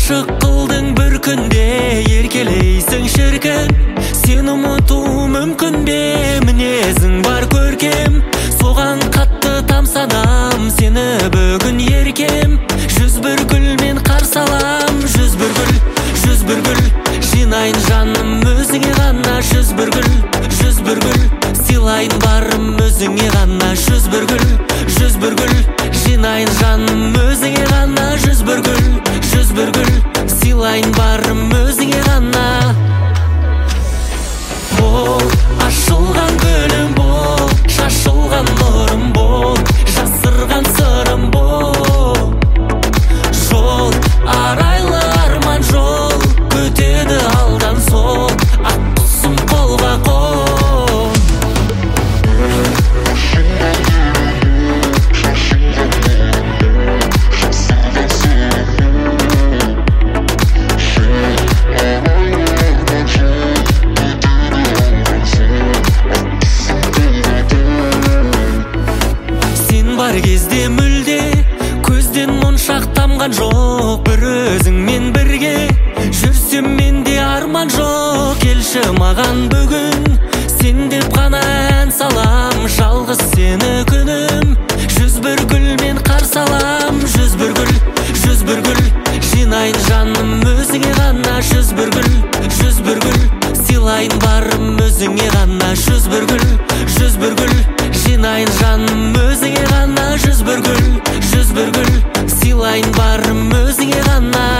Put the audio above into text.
Ашық қылдың бір күнде, еркелейсің шіркін. Сені ұмыту мүмкін бе, мінезің бар көркем. Соған қатты тамсанам, сені бүгін еркем. 101 гүлмен қарсы алам, 101 гүл, 101 гүл. Жинайын жаным өзіңе ғана, 101 гүл, 101 гүл. Сыйлайын барым өзіңе ғана, 101 гүл, 101 гүл. Жинайын жаным өзіңе ғана, 101 гүл, 101 гүл. Сыйлайын барым өзіңе ғана. Бол, ашылған гүлім бол, шашылған нұрым бол, жасырған сырым бол. Жол, арайлы арман жол, өтеді алдан сол, ақ құсым қолға қол. Бар кезде мүлде көзден моншақ тамған жоқ, бір өзіңмен бірге жүрсем менде арман жоқ. Келші маған бүгін, сен деп қана ән салам, жалғыз сені күнім. 101 гүлмен қарсы алам, 101 гүл, 101 гүл. Жинайын жаным өзіңе ғана, 101 гүл, 101 гүл. Сыйлайын барым өзіңе ғана, 101 гүл, 101 гүл. Жинайын жаным өзіңе ғана, 101 гүл, 101 гүл. Сыйлайын барым өзіңе ғана.